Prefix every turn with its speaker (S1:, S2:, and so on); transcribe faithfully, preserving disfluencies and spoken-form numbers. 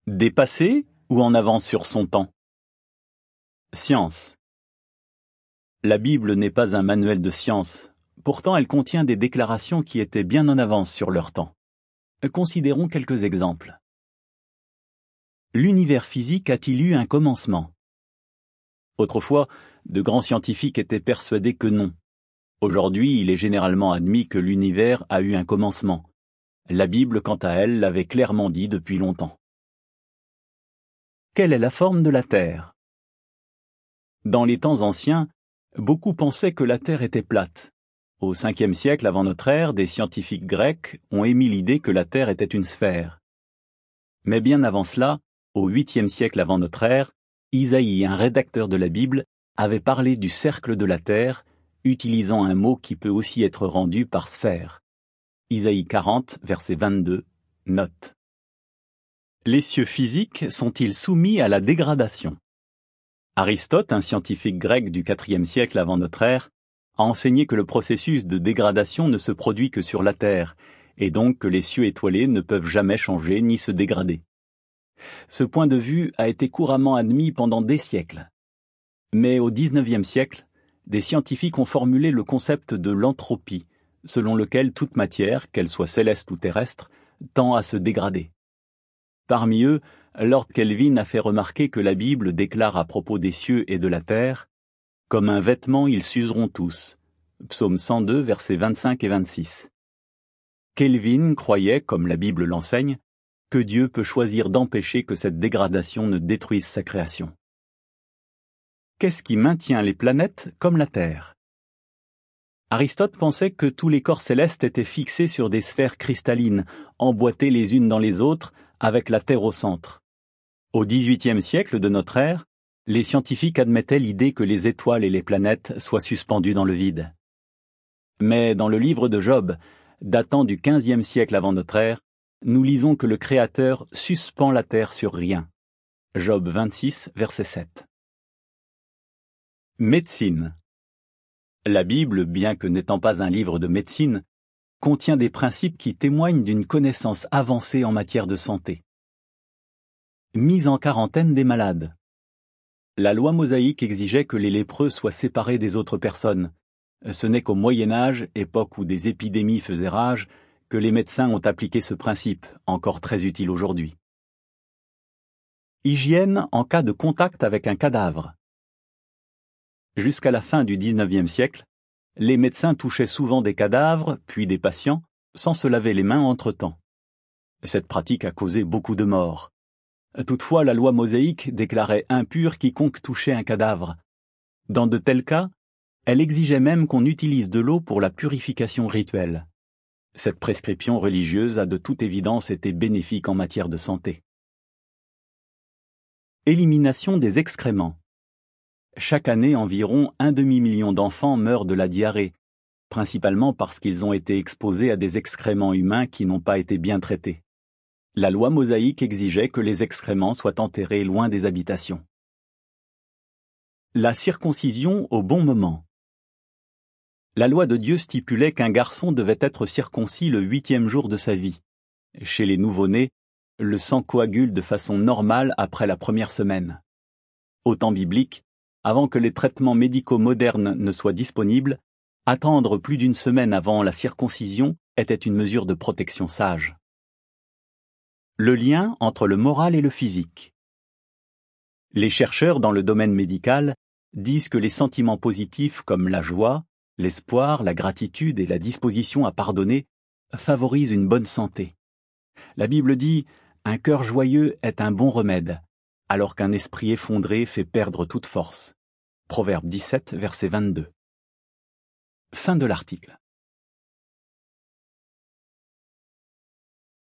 S1: Dépassé ou en avance sur son temps? Science. La Bible n'est pas un manuel de science. Pourtant, elle contient des déclarations qui étaient bien en avance sur leur temps. Considérons quelques exemples. L'univers physique a-t-il eu un commencement? Autrefois, de grands scientifiques étaient persuadés que non. Aujourd'hui, il est généralement admis que l'univers a eu un commencement. La Bible, quant à elle, l'avait clairement dit depuis longtemps. Quelle est la forme de la Terre? Dans les temps anciens, beaucoup pensaient que la Terre était plate. Au cinquième siècle avant notre ère, des scientifiques grecs ont émis l'idée que la Terre était une sphère. Mais bien avant cela, au huitième siècle avant notre ère, Isaïe, un rédacteur de la Bible, avait parlé du cercle de la Terre, utilisant un mot qui peut aussi être rendu par sphère. Isaïe quarante, verset vingt-deux, note. Les cieux physiques sont-ils soumis à la dégradation? Aristote, un scientifique grec du quatrième siècle avant notre ère, a enseigné que le processus de dégradation ne se produit que sur la Terre, et donc que les cieux étoilés ne peuvent jamais changer ni se dégrader. Ce point de vue a été couramment admis pendant des siècles. Mais au dix-neuvième siècle, des scientifiques ont formulé le concept de l'entropie, selon lequel toute matière, qu'elle soit céleste ou terrestre, tend à se dégrader. Parmi eux, Lord Kelvin a fait remarquer que la Bible déclare à propos des cieux et de la terre « Comme un vêtement, ils s'useront tous » Psaume cent deux, versets vingt-cinq et vingt-six. Kelvin croyait, comme la Bible l'enseigne, que Dieu peut choisir d'empêcher que cette dégradation ne détruise sa création. Qu'est-ce qui maintient les planètes comme la Terre? Aristote pensait que tous les corps célestes étaient fixés sur des sphères cristallines, emboîtées les unes dans les autres, avec la Terre au centre. Au dix-huitième siècle de notre ère, les scientifiques admettaient l'idée que les étoiles et les planètes soient suspendues dans le vide. Mais dans le livre de Job, datant du quinzième siècle avant notre ère, nous lisons que le Créateur suspend la terre sur rien. Job vingt-six, verset sept. Médecine. La Bible, bien que n'étant pas un livre de médecine, contient des principes qui témoignent d'une connaissance avancée en matière de santé. Mise en quarantaine des malades. La loi mosaïque exigeait que les lépreux soient séparés des autres personnes. Ce n'est qu'au Moyen Âge, époque où des épidémies faisaient rage, que les médecins ont appliqué ce principe, encore très utile aujourd'hui. Hygiène en cas de contact avec un cadavre. Jusqu'à la fin du dix-neuvième siècle, les médecins touchaient souvent des cadavres, puis des patients, sans se laver les mains entre-temps. Cette pratique a causé beaucoup de morts. Toutefois, la loi mosaïque déclarait impur quiconque touchait un cadavre. Dans de tels cas, elle exigeait même qu'on utilise de l'eau pour la purification rituelle. Cette prescription religieuse a de toute évidence été bénéfique en matière de santé. Élimination des excréments. Chaque année, environ un demi-million d'enfants meurent de la diarrhée, principalement parce qu'ils ont été exposés à des excréments humains qui n'ont pas été bien traités. La loi mosaïque exigeait que les excréments soient enterrés loin des habitations. La circoncision au bon moment. La loi de Dieu stipulait qu'un garçon devait être circoncis le huitième jour de sa vie. Chez les nouveau-nés, le sang coagule de façon normale après la première semaine. Au temps biblique, avant que les traitements médicaux modernes ne soient disponibles, attendre plus d'une semaine avant la circoncision était une mesure de protection sage. Le lien entre le moral et le physique. Les chercheurs dans le domaine médical disent que les sentiments positifs comme la joie, l'espoir, la gratitude et la disposition à pardonner favorisent une bonne santé. La Bible dit « Un cœur joyeux est un bon remède », alors qu'un esprit effondré fait perdre toute force. Proverbe dix-sept, verset vingt-deux. Fin de l'article.